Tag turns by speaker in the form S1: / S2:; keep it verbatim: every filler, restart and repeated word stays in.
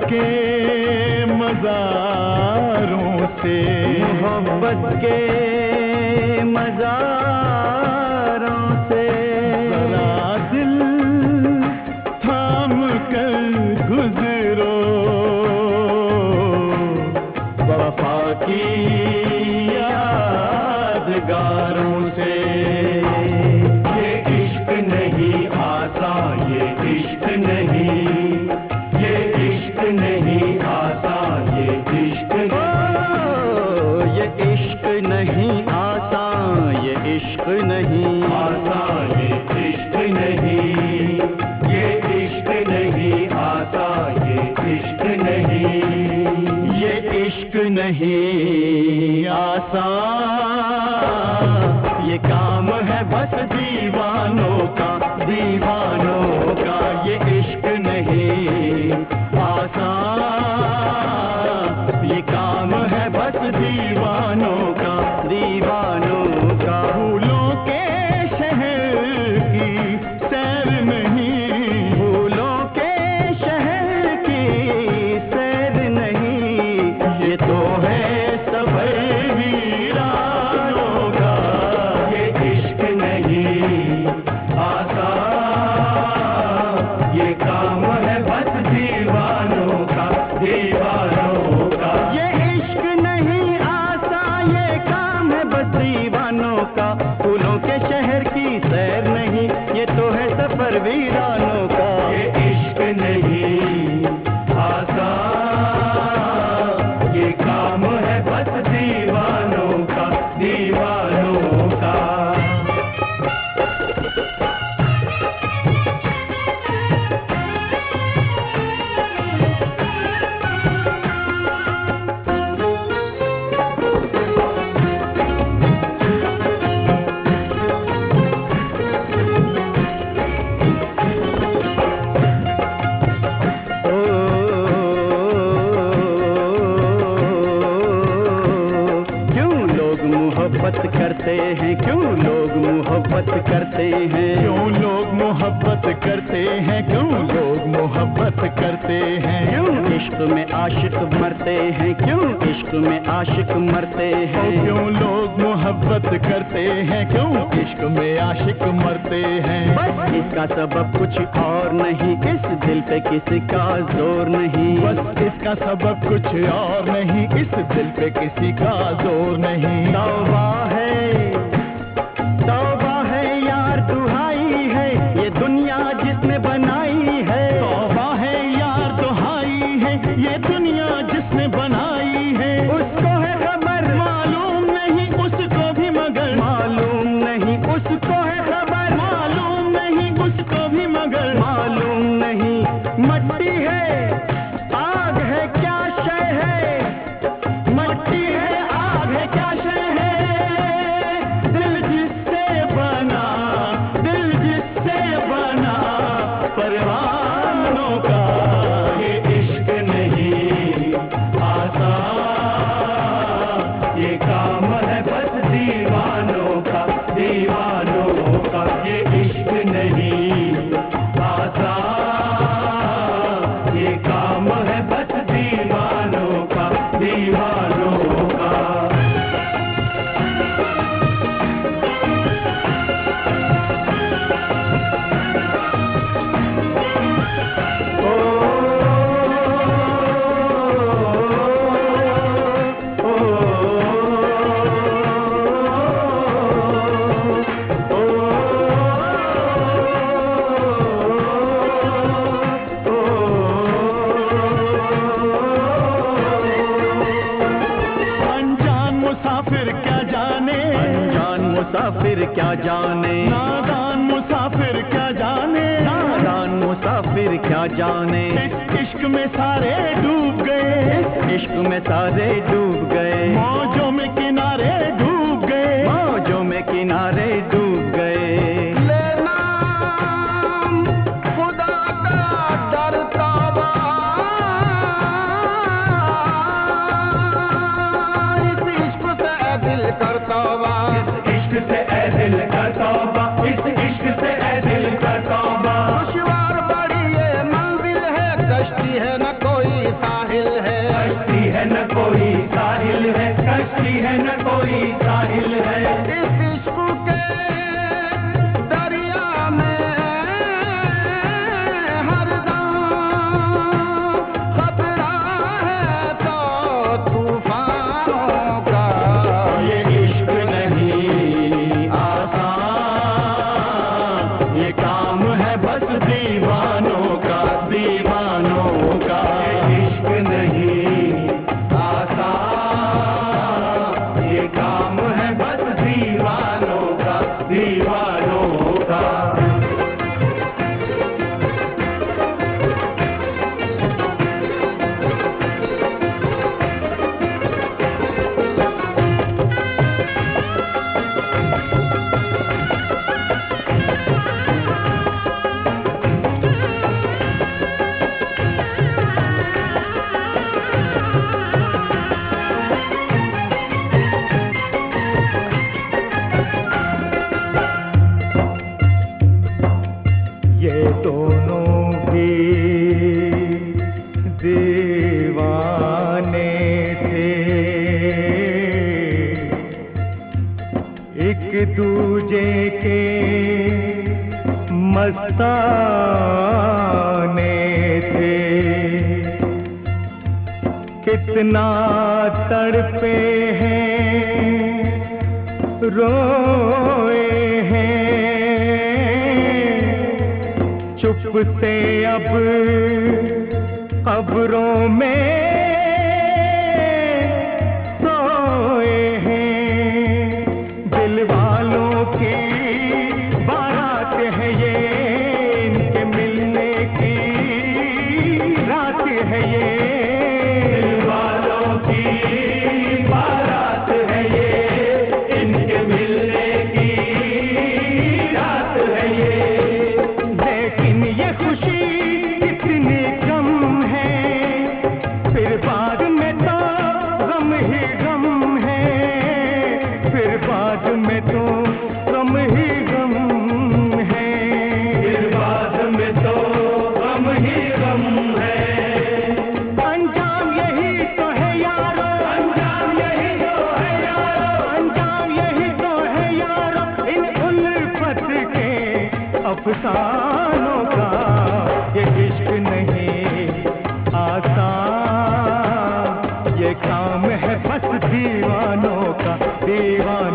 S1: के मज़ारों से,
S2: मोहब्बत के मज़ारों से
S1: जरा दिल थाम कर गुजरो, वफा की यादगारों से।
S3: ये इश्क नहीं आता, ये इश्क नहीं, ये इश्क नहीं आता, ये इश्क नहीं,
S2: ये इश्क नहीं आता, ये इश्क नहीं
S3: आता, ये इश्क नहीं, ये इश्क नहीं आता, ये इश्क नहीं,
S2: ये इश्क नहीं आसान, ये काम है बस दीवानों का, दीवानों का। ये इश्क नहीं आसान, ये काम है बस दीवानों का, दीवानों का।
S1: फूलों के शहर की सैर नहीं,
S2: फूलों के शहर की सैर नहीं, ये तो है सफर वीरानों का।
S3: ये इश्क नहीं आता, ये काम है बस दीवानों का, दीवानों का।
S2: ये इश्क नहीं आता, ये काम है बस दीवानों का। फूलों के शहर की सैर नहीं, ये तो है सफर वीरानों का।
S3: ये इश्क नहीं आता, ये काम है बस दीवानों का, दीवानों का।
S2: मोहब्बत करते हैं, क्यों लोग मोहब्बत करते हैं,
S1: क्यों लोग मोहब्बत करते हैं, क्यों लोग मोहब्बत करते हैं।
S2: क्यों इश्क में आशिक मरते हैं, क्यों इश्क में आशिक मरते हैं।
S1: क्यों लोग मोहब्बत करते हैं, क्यों इश्क में आशिक मरते हैं।
S2: बस इसका सबब कुछ और नहीं, इस दिल पे किसी का जोर नहीं।
S1: बस इसका सबब कुछ और नहीं, इस दिल पे किसी का जोर नहीं।
S2: तौबा है, तौबा है यार, दुहाई है ये दुनिया जिसने बनाई है।
S1: तौबा है यार, दुहाई है ये दुनिया जिसने बनाई है।
S2: उसको है खबर,
S1: मालूम नहीं उसको भी मगर,
S2: मालूम नहीं उसको है खबर,
S1: मालूम नहीं उसको भी मगर,
S2: मालूम नहीं। मट्टी है, आग है, क्या शय है, मट्टी है, आग है, क्या शय है। दिल जिससे बना, दिल जिससे बना परवानों का।
S3: ये इश्क नहीं आता, ये काम है बस दीवानों का, दीवानों का। ये इश्क नहीं आता, ये काम है बस दीवानों का, दीवानों का।
S2: मुसाफिर क्या जाने,
S1: नादान मुसाफिर क्या जाने,
S2: नादान मुसाफिर क्या जाने।
S1: इस इश्क में सारे डूब गए,
S2: इश्क में सारे डूब गए,
S1: मौजों में किनारे डूब गए,
S2: मौजों में किनारे डूब गए।
S4: लेना खुदा का डर तौबा, इस इश्क से ऐ दिल कर तौबा,
S3: इस इश्क से ऐ दिल कर तौबा, इस इश्क से ऐ दिल कर तौबा।
S4: दुश्वार बड़ी ये मंजिल है, कश्ती है न कोई
S3: है न कोई साहिल है।
S4: इस इश्क के दरिया में हरदम खतरा है तो तूफानों का।
S3: ये इश्क नहीं आसान, ये काम है बस दीवानों का, दीवानों का। ये इश्क नहीं आसान, ये काम है बस दीवानों का, दीवानों का।
S2: ये दोनों भी दीवाने थे, एक दूजे के मस्ताने थे। कितना तड़पे हैं, रोए हैं, चुप से अब कब्रों में सोए हैं। दिल वालों की बारात है ये, इनके मिलने की रात है ये।
S3: दिल वालों की बारात है ये, इनके मिलने की रात है ये।
S2: लेकिन ये खुशी कितनी कम है, फिर बाद में तो गम ही गम है, फिर बाद में तो गम ही गम है।
S3: फिर बाद में तो गम ही गम है।
S2: अंजाम यही तो है यारो,
S3: अंजाम यही तो है यारो,
S2: अंजाम यही तो है यारो, इन उल्फत के अफसानों का। ये इश्क नहीं आसान, ये काम है बस दीवानों का, दीवानों